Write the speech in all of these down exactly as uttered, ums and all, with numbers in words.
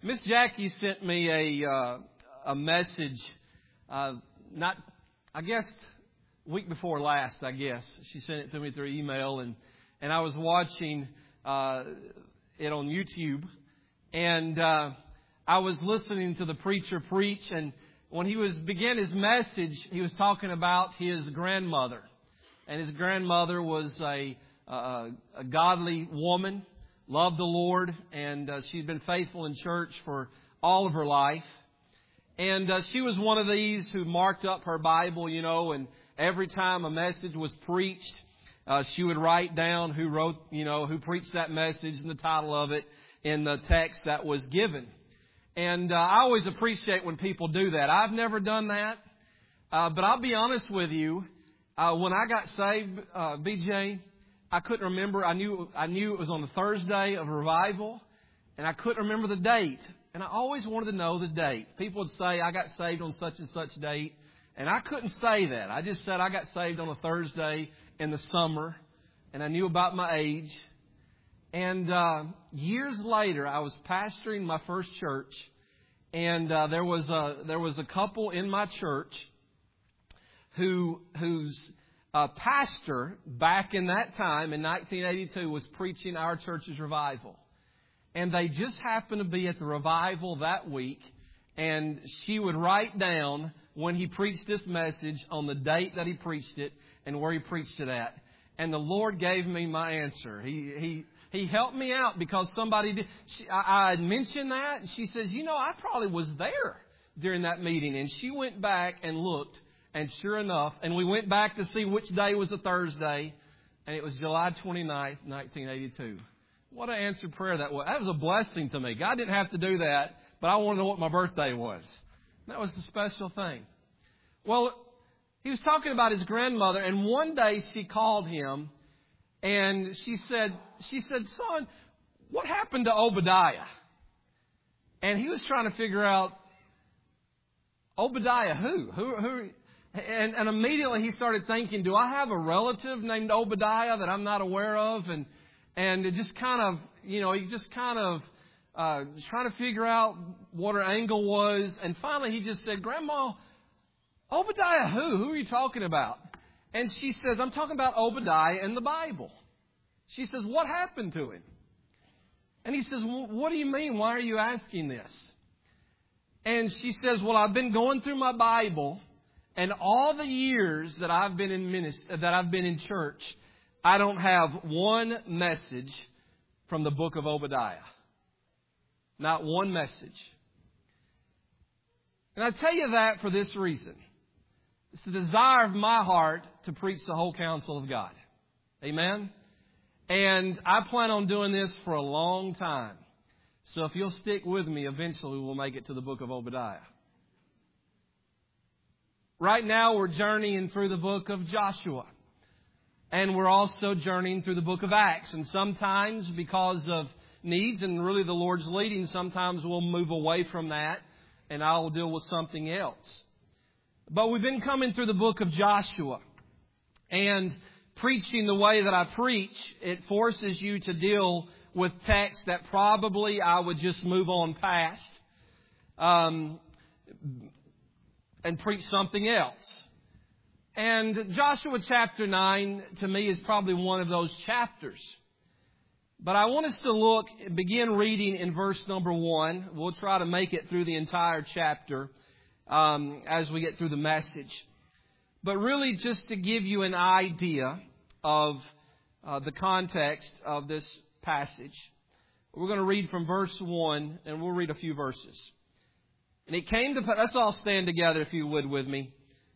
Miss Jackie sent me a uh, a message, uh, not I guess week before last. I guess she sent it to me through email, and and I was watching uh, it on YouTube, and uh, I was listening to the preacher preach, and when he was began his message, he was talking about his grandmother, and his grandmother was a a, a godly woman. Loved the Lord, and uh, she'd been faithful in church for all of her life. And uh, she was one of these who marked up her Bible, you know, and every time a message was preached, uh, she would write down who wrote, you know, who preached that message and the title of it in the text that was given. And uh, I always appreciate when people do that. I've never done that, uh, but I'll be honest with you, uh, when I got saved, uh, B J, I couldn't remember. I knew I knew it was on the Thursday of revival, and I couldn't remember the date. And I always wanted to know the date. People would say, I got saved on such and such date, and I couldn't say that. I just said I got saved on a Thursday in the summer, and I knew about my age. And uh, years later, I was pastoring my first church, and uh, there was a there was a couple in my church who whose A pastor back in that time in nineteen eighty-two was preaching our church's revival. And they just happened to be at the revival that week. And she would write down when he preached this message on the date that he preached it and where he preached it at. And the Lord gave me my answer. He he he helped me out because somebody did. She, I, I had mentioned that. And she says, you know, I probably was there during that meeting. And she went back and looked. And sure enough, and we went back to see which day was a Thursday, and it was July twenty-ninth, nineteen eighty-two. What an answered prayer that was. That was a blessing to me. God didn't have to do that, but I wanted to know what my birthday was. That was a special thing. Well, he was talking about his grandmother, and one day she called him, and she said, she said, son, what happened to Obadiah? And he was trying to figure out, Obadiah who? Who? Who? And, and immediately he started thinking, do I have a relative named Obadiah that I'm not aware of? And and it just kind of, you know, he just kind of uh, trying to figure out what her angle was. And finally he just said, Grandma, Obadiah who? Who are you talking about? And she says, I'm talking about Obadiah in the Bible. She says, what happened to him? And he says, well, what do you mean? Why are you asking this? And she says, well, I've been going through my Bible. And all the years that I've been in ministry, that I've been in church, I don't have one message from the book of Obadiah. Not one message. And I tell you that for this reason. It's the desire of my heart to preach the whole counsel of God. Amen? And I plan on doing this for a long time. So if you'll stick with me, eventually we'll make it to the book of Obadiah. Right now we're journeying through the book of Joshua. And we're also journeying through the book of Acts. And sometimes because of needs and really the Lord's leading, sometimes we'll move away from that and I'll deal with something else. But we've been coming through the book of Joshua. And preaching the way that I preach, it forces you to deal with texts that probably I would just move on past. Um... and preach something else. And Joshua chapter nine, to me, is probably one of those chapters. But I want us to look, begin reading in verse number one. We'll try to make it through the entire chapter um, as we get through the message. But really just to give you an idea of uh, the context of this passage. We're going to read from verse one, and we'll read a few verses. And it came to pass, let's all stand together if you would with me.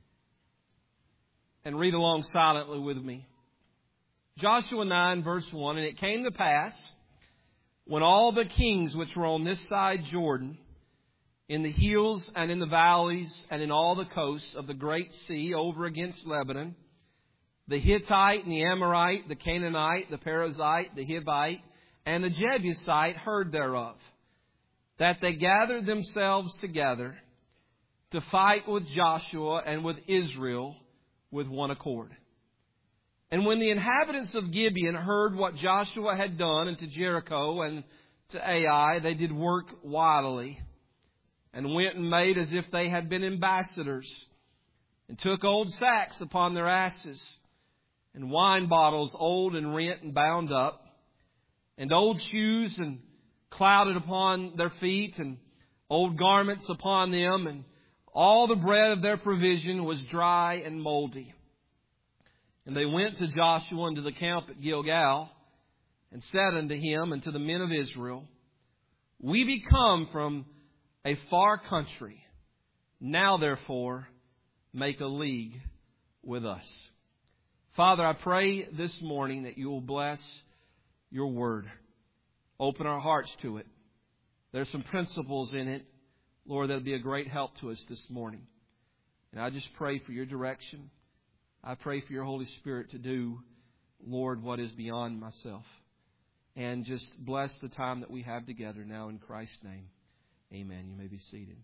And read along silently with me. Joshua nine verse one. And it came to pass, when all the kings which were on this side Jordan, in the hills and in the valleys and in all the coasts of the great sea over against Lebanon, the Hittite and the Amorite, the Canaanite, the Perizzite, the Hivite, and the Jebusite heard thereof, that they gathered themselves together to fight with Joshua and with Israel with one accord. And when the inhabitants of Gibeon heard what Joshua had done unto Jericho and to Ai, they did work wildly, and went and made as if they had been ambassadors, and took old sacks upon their asses, and wine bottles old and rent and bound up, and old shoes and clouded upon their feet, and old garments upon them, and all the bread of their provision was dry and moldy. And they went to Joshua into the camp at Gilgal, and said unto him and to the men of Israel, We be come from a far country. Now therefore make a league with us. Father, I pray this morning that you will bless your word. Open our hearts to it. There's some principles in it, Lord, that will be a great help to us this morning. And I just pray for your direction. I pray for your Holy Spirit to do, Lord, what is beyond myself. And just bless the time that we have together now in Christ's name. Amen. You may be seated.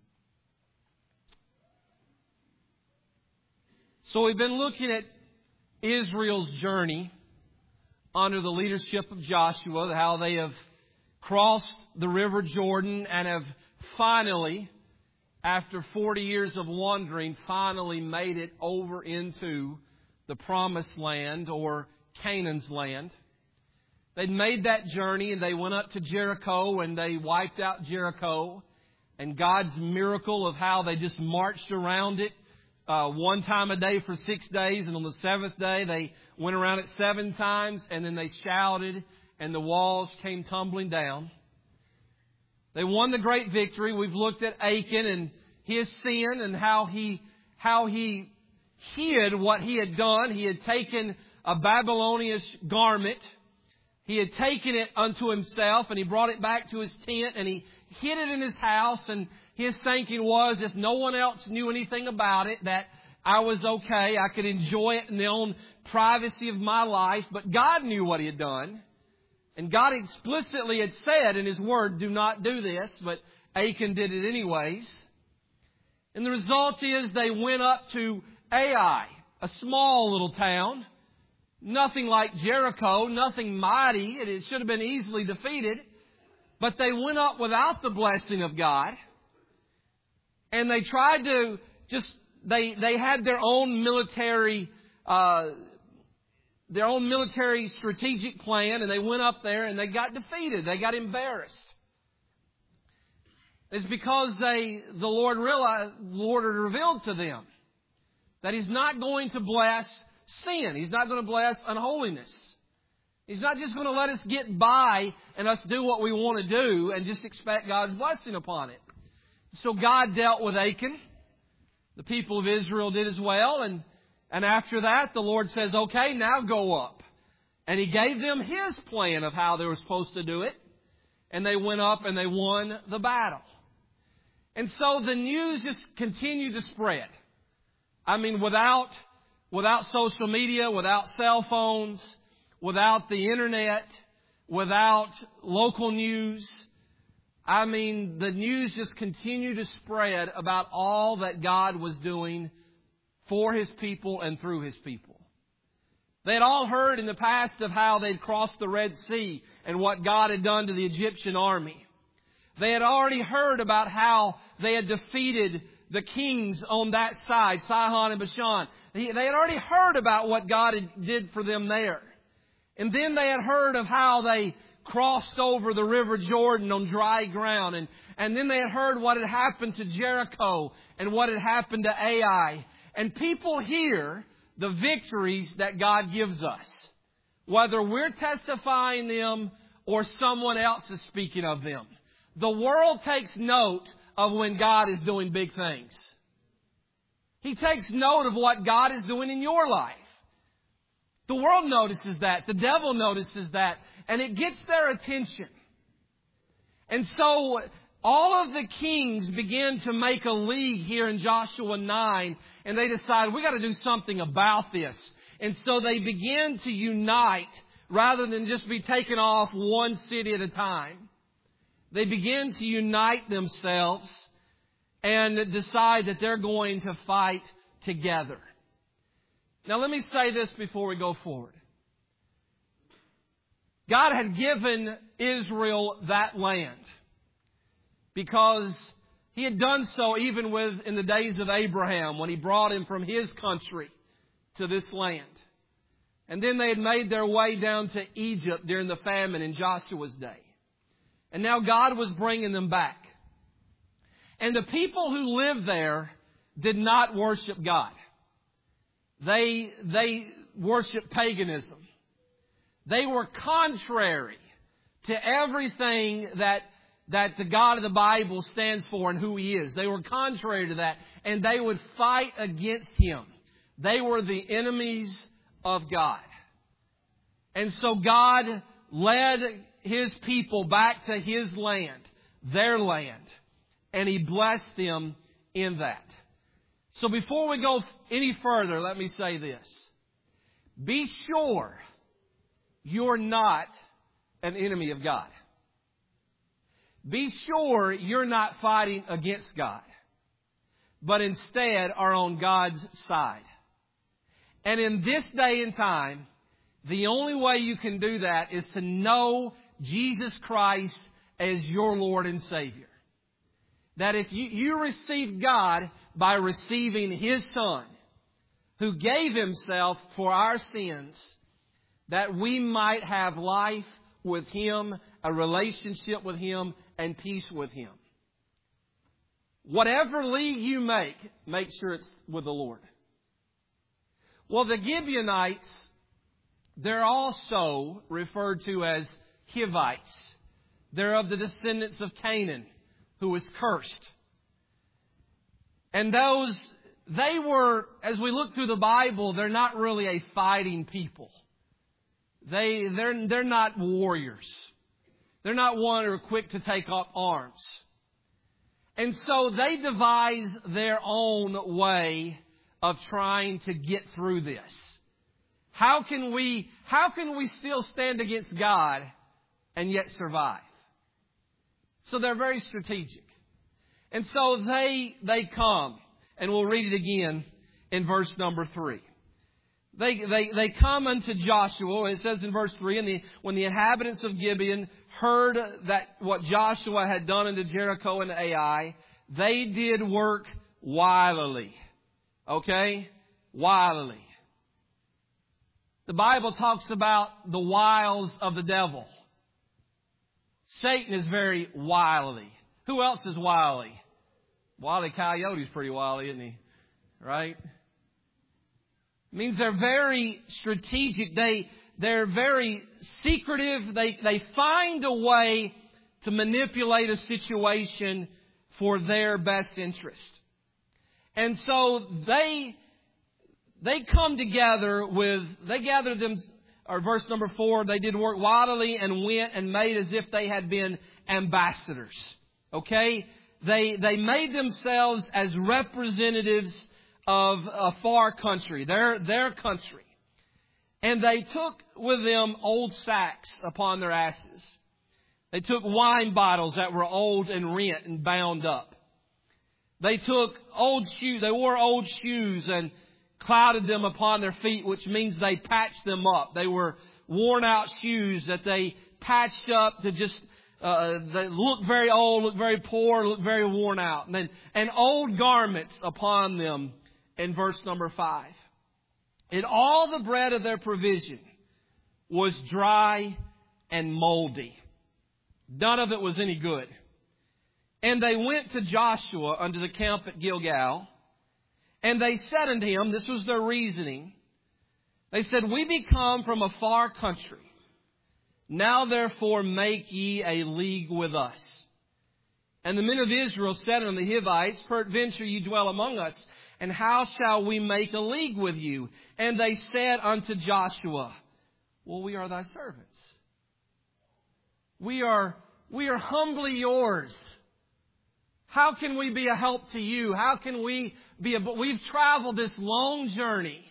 So we've been looking at Israel's journey under the leadership of Joshua, how they have crossed the river Jordan and have finally, after forty years of wandering, finally made it over into the Promised Land, or Canaan's land. They'd made that journey and they went up to Jericho and they wiped out Jericho. And God's miracle of how they just marched around it uh, one time a day for six days. And on the seventh day they went around it seven times, and then they shouted and the walls came tumbling down. They won the great victory. We've looked at Achan and his sin and how he, how he hid what he had done. He had taken a Babylonian garment. He had taken it unto himself, and he brought it back to his tent, and he hid it in his house. And his thinking was, if no one else knew anything about it, that I was okay. I could enjoy it in the own privacy of my life. But God knew what he had done. And God explicitly had said in his word, do not do this. But Achan did it anyways. And the result is they went up to Ai, a small little town. Nothing like Jericho, nothing mighty. It should have been easily defeated. But they went up without the blessing of God. And they tried to just, they, they had their own military, uh, their own military strategic plan. And they went up there and they got defeated. They got embarrassed. It's because they, the Lord realized, the Lord had revealed to them that He's not going to bless sin. He's not going to bless unholiness. He's not just going to let us get by and us do what we want to do and just expect God's blessing upon it. So God dealt with Achan. The people of Israel did as well. And, and after that, the Lord says, okay, now go up. And He gave them His plan of how they were supposed to do it. And they went up and they won the battle. And so the news just continued to spread. I mean, without Without social media, without cell phones, without the internet, without local news. I mean, the news just continued to spread about all that God was doing for His people and through His people. They had all heard in the past of how they'd crossed the Red Sea and what God had done to the Egyptian army. They had already heard about how they had defeated the kings on that side, Sihon and Bashan. They had already heard about what God did for them there. And then they had heard of how they crossed over the river Jordan on dry ground. And, and then they had heard what had happened to Jericho and what had happened to Ai. And people hear the victories that God gives us, whether we're testifying them or someone else is speaking of them. The world takes note of when God is doing big things. He takes note of what God is doing in your life. The world notices that. The devil notices that. And it gets their attention. And so all of the kings begin to make a league here in Joshua nine. And they decide, we got to do something about this. And so they begin to unite rather than just be taken off one city at a time. They begin to unite themselves and decide that they're going to fight together. Now let me say this before we go forward. God had given Israel that land because He had done so even with in the days of Abraham when He brought him from his country to this land. And then they had made their way down to Egypt during the famine in Joshua's day. And now God was bringing them back. And the people who lived there did not worship God. They, they worshiped paganism. They were contrary to everything that, that the God of the Bible stands for and who He is. They were contrary to that. And they would fight against Him. They were the enemies of God. And so God led His people back to His land, their land, and He blessed them in that. So before we go any further, let me say this. Be sure you're not an enemy of God. Be sure you're not fighting against God, but instead are on God's side. And in this day and time, the only way you can do that is to know Jesus Christ as your Lord and Savior. That if you, you receive God by receiving His Son, who gave Himself for our sins, that we might have life with Him, a relationship with Him, and peace with Him. Whatever league you make, make sure it's with the Lord. Well, the Gibeonites, they're also referred to as Hivites. They're of the descendants of Canaan, who was cursed. And those, they were, as we look through the Bible, they're not really a fighting people. They, they're, they're not warriors. They're not one who are quick to take up arms. And so they devise their own way of trying to get through this. How can we, how can we still stand against God and yet survive? So they're very strategic. And so they, they come, and we'll read it again in verse number three. They, they, they come unto Joshua. It says in verse three, and the, when the inhabitants of Gibeon heard that what Joshua had done unto Jericho and Ai, they did work wilily. Okay? Wilily. The Bible talks about the wiles of the devil. Satan is very wily. Who else is wily? Wile E. Coyote's pretty wily, isn't he? Right? It means they're very strategic. They, they're very secretive. They, they find a way to manipulate a situation for their best interest. And so they, they come together with, they gathered them, or verse number four, they did work wildly and went and made as if they had been ambassadors. Okay? They, they made themselves as representatives of a far country, their, their country. And they took with them old sacks upon their asses. They took wine bottles that were old and rent and bound up. They took old shoes, they wore old shoes and clouded them upon their feet, which means they patched them up. They were worn out shoes that they patched up to just, uh, they look very old, look very poor, look very worn out. And then, and old garments upon them in verse number five. And all the bread of their provision was dry and moldy. None of it was any good. And they went to Joshua unto the camp at Gilgal. And they said unto him, this was their reasoning. They said, we be come from a far country. Now therefore make ye a league with us. And the men of Israel said unto the Hivites, peradventure ye dwell among us, and how shall we make a league with you? And they said unto Joshua, well, we are thy servants. We are, we are humbly yours. How can we be a help to you? How can we be a... We've traveled this long journey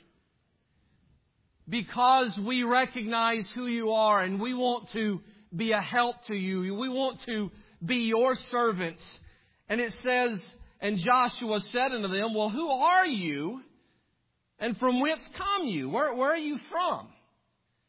because we recognize who you are and we want to be a help to you. We want to be your servants. And it says, and Joshua said unto them, well, who are you? And from whence come you? Where, where are you from?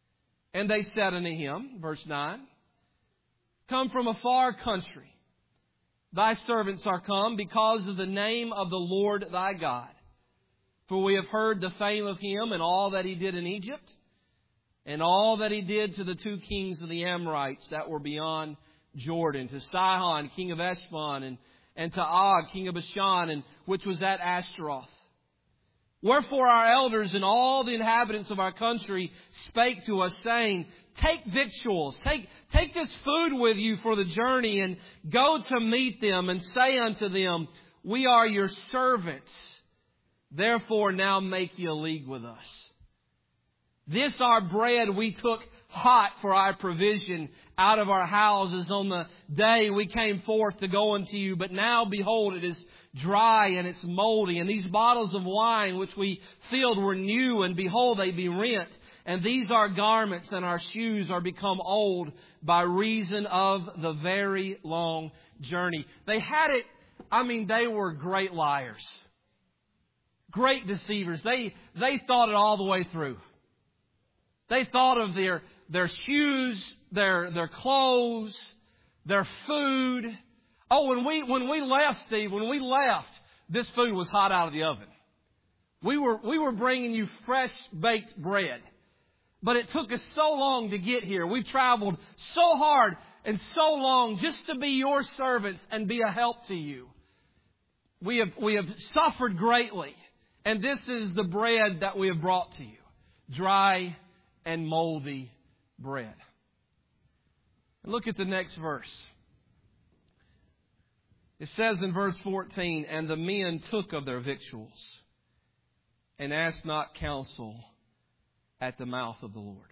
And they said unto him, verse nine, come from a far country. Thy servants are come because of the name of the Lord thy God. For we have heard the fame of him and all that he did in Egypt, and all that he did to the two kings of the Amorites that were beyond Jordan, to Sihon, king of Heshbon, and, and to Og, king of Bashan, and which was at Ashtaroth. Wherefore our elders and all the inhabitants of our country spake to us, saying, take victuals, take, take this food with you for the journey, and go to meet them, and say unto them, we are your servants. Therefore now make ye a league with us. This our bread we took hot for our provision out of our houses on the day we came forth to go unto you. But now, behold, it is dry and it's moldy. And these bottles of wine which we filled were new, and behold, they be rent. And these our garments and our shoes are become old by reason of the very long journey. They had it, I mean, they were great liars. Great deceivers. They, they thought it all the way through. They thought of their, their shoes, their, their clothes, their food. Oh, when we, when we left, Steve, when we left, this food was hot out of the oven. We were, we were bringing you fresh baked bread. But it took us so long to get here. We traveled so hard and so long just to be your servants and be a help to you. We have, we have suffered greatly. And this is the bread that we have brought to you. Dry and moldy bread. Look at the next verse. It says in verse fourteen, and the men took of their victuals and asked not counsel at the mouth of the Lord.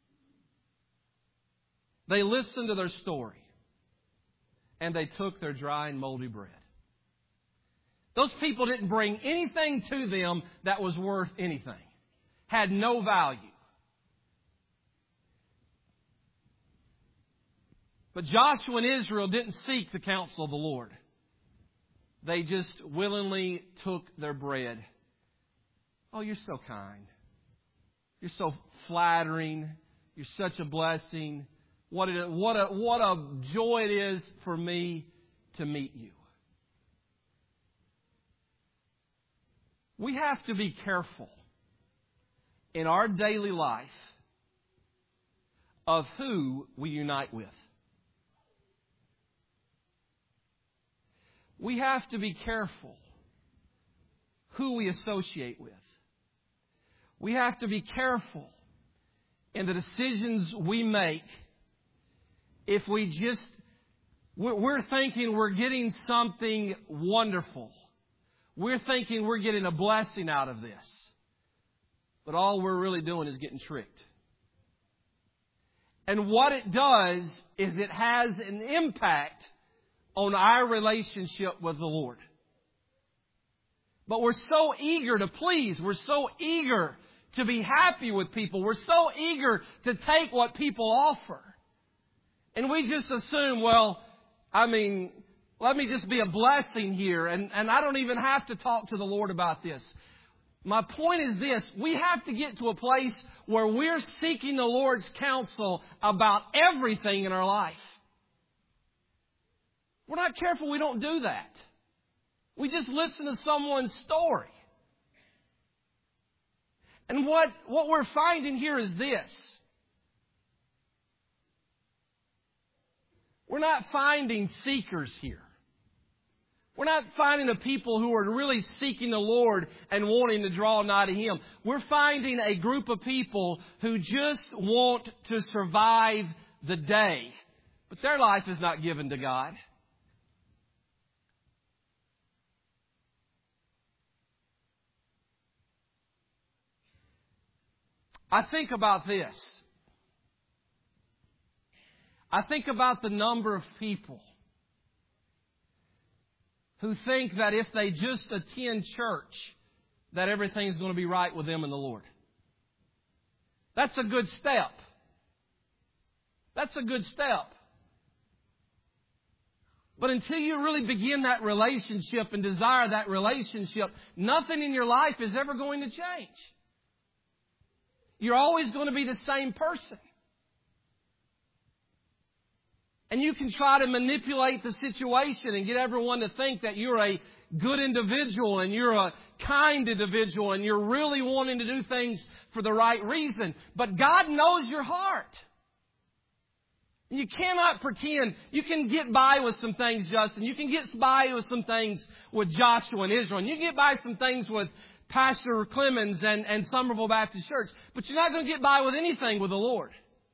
They listened to their story and they took their dry and moldy bread. Those people didn't bring anything to them that was worth anything. Had no value. But Joshua and Israel didn't seek the counsel of the Lord. They just willingly took their bread. Oh, you're so kind. You're so flattering. You're such a blessing. What a, what a, what a joy it is for me to meet you. We have to be careful in our daily life of who we unite with. We have to be careful who we associate with. We have to be careful in the decisions we make. If we just, we're thinking we're getting something wonderful. We're thinking we're getting a blessing out of this. But all we're really doing is getting tricked. And what it does is it has an impact on our relationship with the Lord. But we're so eager to please. We're so eager to be happy with people. We're so eager to take what people offer. And we just assume, well, I mean, let me just be a blessing here. And, and I don't even have to talk to the Lord about this. My point is this. We have to get to a place where we're seeking the Lord's counsel about everything in our life. We're not careful, we don't do that. We just listen to someone's story. And what, what we're finding here is this. We're not finding seekers here. We're not finding the people who are really seeking the Lord and wanting to draw nigh to Him. We're finding a group of people who just want to survive the day. But their life is not given to God. I think about this. I think about the number of people who think that if they just attend church, that everything's going to be right with them and the Lord. That's a good step. That's a good step. But until you really begin that relationship and desire that relationship, nothing in your life is ever going to change. You're always going to be the same person. And you can try to manipulate the situation and get everyone to think that you're a good individual and you're a kind individual and you're really wanting to do things for the right reason. But God knows your heart. You cannot pretend. You can get by with some things, Justin. You can get by with some things with Joshua and Israel. And you can get by some things with Pastor Clemens and, and Somerville Baptist Church. But you're not going to get by with anything with the Lord.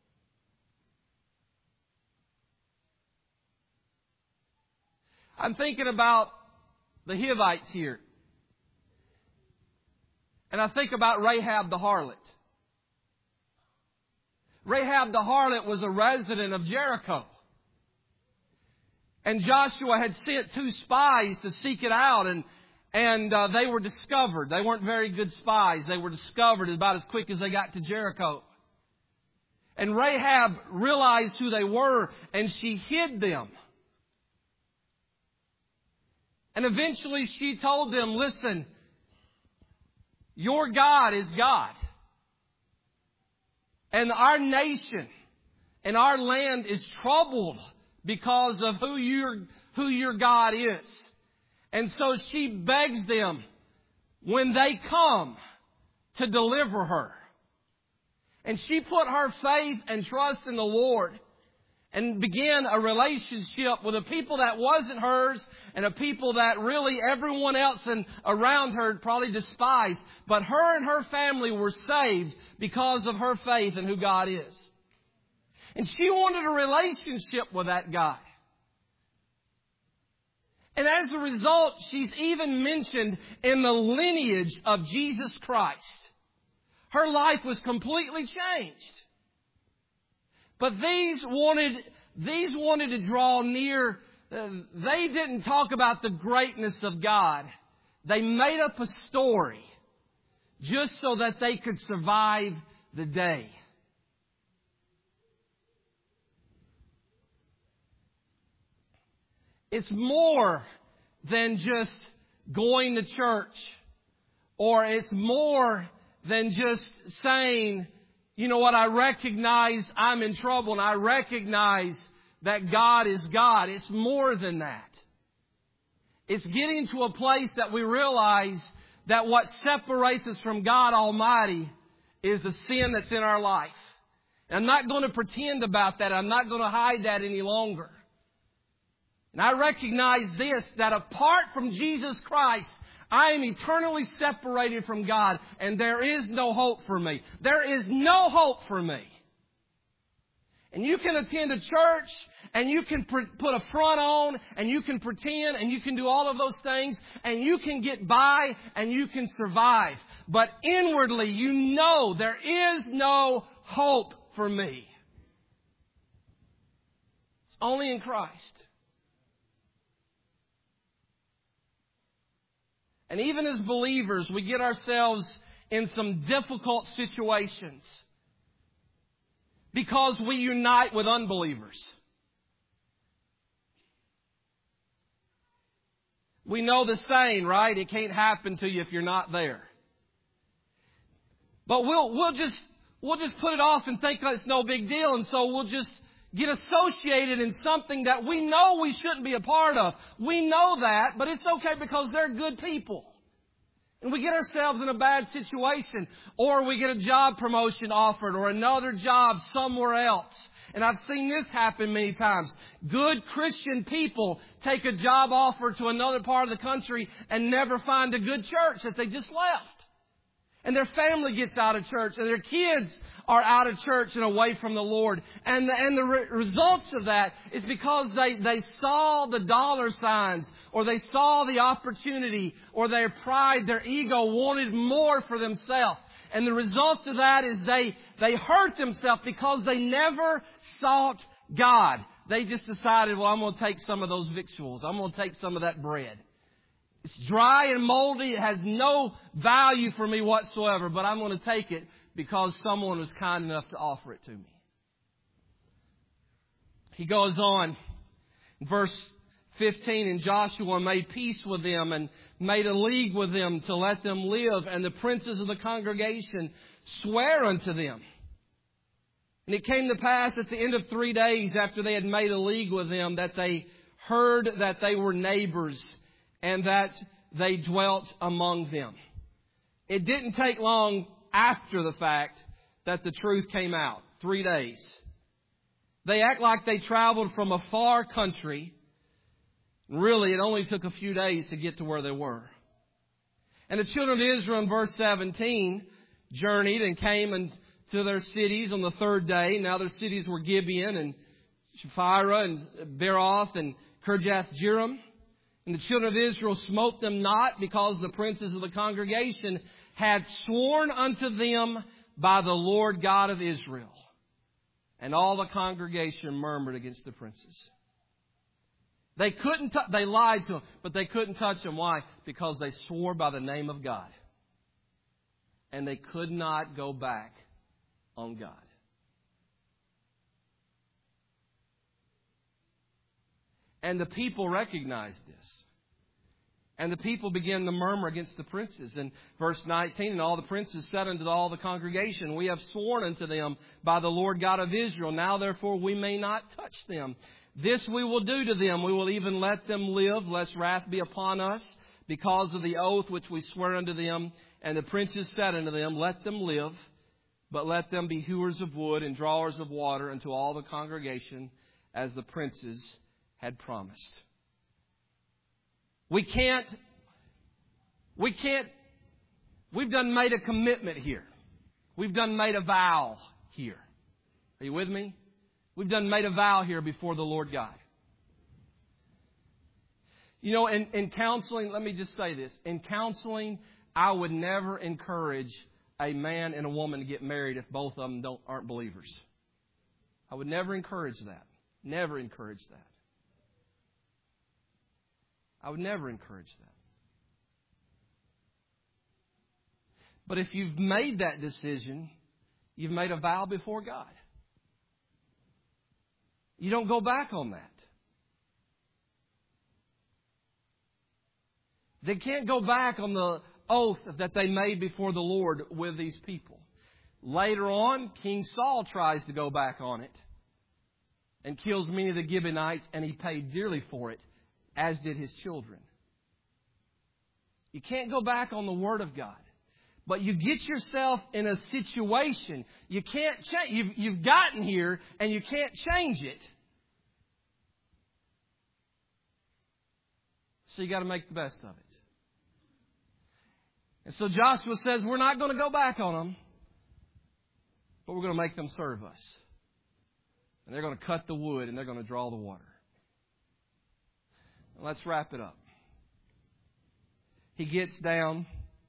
I'm thinking about the Hivites here. And I think about Rahab the harlot. Rahab the harlot was a resident of Jericho. And Joshua had sent two spies to seek it out, and and uh, they were discovered. They weren't very good spies. They were discovered about as quick as they got to Jericho. And Rahab realized who they were, and she hid them. And eventually she told them, listen, your God is God. And our nation and our land is troubled because of who your, who your God is. And so she begs them when they come to deliver her. And she put her faith and trust in the Lord and began a relationship with a people that wasn't hers and a people that really everyone else and around her probably despised. But her and her family were saved because of her faith in who God is. And she wanted a relationship with that God. And as a result, she's even mentioned in the lineage of Jesus Christ. Her life was completely changed. But these wanted, these wanted to draw near. Uh, they didn't talk about the greatness of God. They made up a story just so that they could survive the day. It's more than just going to church, or it's more than just saying, you know what, I recognize I'm in trouble and I recognize that God is God. It's more than that. It's getting to a place that we realize that what separates us from God Almighty is the sin that's in our life. And I'm not going to pretend about that. I'm not going to hide that any longer. And I recognize this, that apart from Jesus Christ, I am eternally separated from God, and there is no hope for me. There is no hope for me. And you can attend a church, and you can pr- put a front on, and you can pretend, and you can do all of those things, and you can get by, and you can survive. But inwardly, you know there is no hope for me. It's only in Christ. And even as believers, we get ourselves in some difficult situations because we unite with unbelievers. We know the saying, right? It can't happen to you if you're not there. But we'll we'll just we'll just put it off and think that it's no big deal, and so we'll just get associated in something that we know we shouldn't be a part of. We know that, but it's okay because they're good people. And we get ourselves in a bad situation, or we get a job promotion offered or another job somewhere else. And I've seen this happen many times. Good Christian people take a job offer to another part of the country and never find a good church that they just left. And their family gets out of church, and their kids are out of church and away from the Lord. And the, and the re- results of that is because they, they saw the dollar signs, or they saw the opportunity, or their pride, their ego wanted more for themselves. And the results of that is they, they hurt themselves because they never sought God. They just decided, well, I'm going to take some of those victuals. I'm going to take some of that bread. It's dry and moldy. It has no value for me whatsoever, but I'm going to take it because someone was kind enough to offer it to me. He goes on, verse fifteen, and Joshua made peace with them and made a league with them to let them live, and the princes of the congregation swear unto them. And it came to pass at the end of three days after they had made a league with them that they heard that they were neighbors and that they dwelt among them. It didn't take long after the fact that the truth came out. Three days. They act like they traveled from a far country. Really, it only took a few days to get to where they were. And the children of Israel in verse seventeen journeyed and came into their cities on the third day. Now their cities were Gibeon and Shaphrah and Beeroth and Kirjath-jearim. And the children of Israel smote them not, because the princes of the congregation had sworn unto them by the Lord God of Israel. And all the congregation murmured against the princes. They couldn't, t- they lied to them, but they couldn't touch them. Why? Because they swore by the name of God. And they could not go back on God. And the people recognized this. And the people began to murmur against the princes. In verse nineteen, and all the princes said unto all the congregation, we have sworn unto them by the Lord God of Israel. Now therefore we may not touch them. This we will do to them. We will even let them live, lest wrath be upon us, because of the oath which we swear unto them. And the princes said unto them, let them live, but let them be hewers of wood and drawers of water unto all the congregation, as the princes had promised. We can't, we can't, we've done made a commitment here. We've done made a vow here. Are you with me? We've done made a vow here before the Lord God. You know, in, in counseling, let me just say this. In counseling, I would never encourage a man and a woman to get married if both of them don't, aren't believers. I would never encourage that. Never encourage that. I would never encourage that. But if you've made that decision, you've made a vow before God. You don't go back on that. They can't go back on the oath that they made before the Lord with these people. Later on, King Saul tries to go back on it and kills many of the Gibeonites, and he paid dearly for it, as did his children. You can't go back on the Word of God. But you get yourself in a situation. You can't change. You've, you've gotten here and you can't change it. So you got to make the best of it. And so Joshua says, we're not going to go back on them, but we're going to make them serve us. And they're going to cut the wood and they're going to draw the water. Let's wrap it up. He gets down.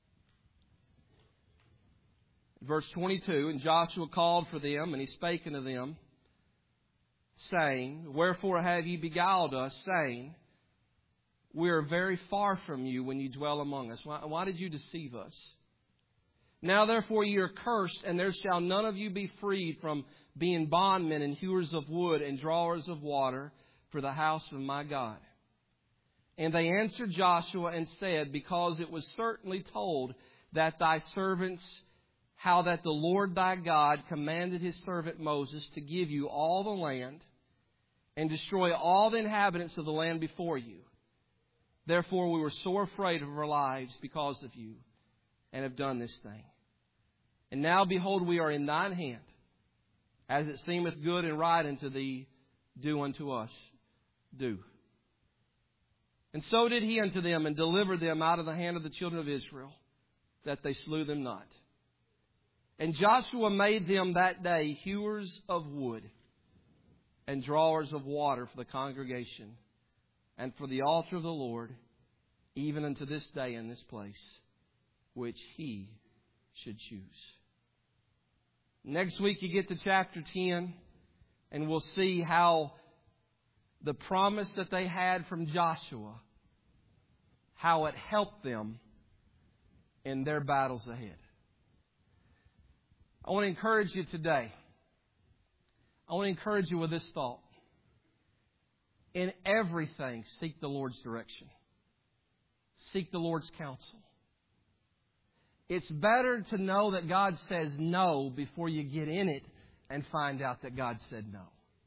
Verse twenty-two, and Joshua called for them, and he spake unto them, saying, wherefore have ye beguiled us, saying, we are very far from you when you dwell among us. Why, why did you deceive us? Now therefore ye are cursed, and there shall none of you be freed from being bondmen and hewers of wood and drawers of water for the house of my God. And they answered Joshua and said, because it was certainly told that thy servants, how that the Lord thy God commanded his servant Moses to give you all the land and destroy all the inhabitants of the land before you. Therefore we were sore afraid of our lives because of you, and have done this thing. And now behold, we are in thine hand. As it seemeth good and right unto thee, do unto us. Do. And so did he unto them, and delivered them out of the hand of the children of Israel, that they slew them not. And Joshua made them that day hewers of wood and drawers of water for the congregation and for the altar of the Lord, even unto this day in this place, which he should choose. Next week you get to chapter ten, and we'll see how the promise that they had from Joshua, how it helped them in their battles ahead. I want to encourage you today. I want to encourage you with this thought. In everything, seek the Lord's direction. Seek the Lord's counsel. It's better to know that God says no before you get in it and find out that God said no.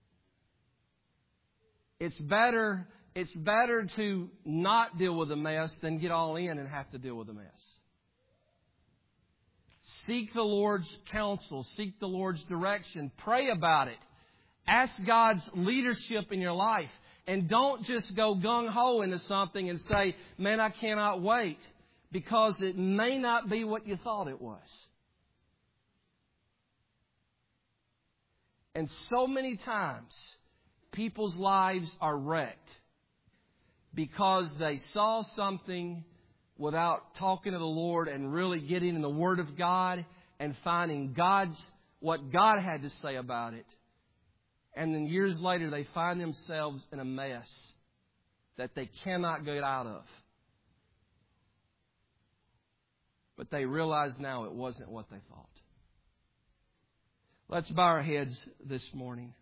It's better, it's better to not deal with the mess than get all in and have to deal with the mess. Seek the Lord's counsel. Seek the Lord's direction. Pray about it. Ask God's leadership in your life. And don't just go gung-ho into something and say, man, I cannot wait. Because it may not be what you thought it was. And so many times, people's lives are wrecked because they saw something without talking to the Lord and really getting in the Word of God and finding God's what God had to say about it. And then years later, they find themselves in a mess that they cannot get out of. But they realize now it wasn't what they thought. Let's bow our heads this morning.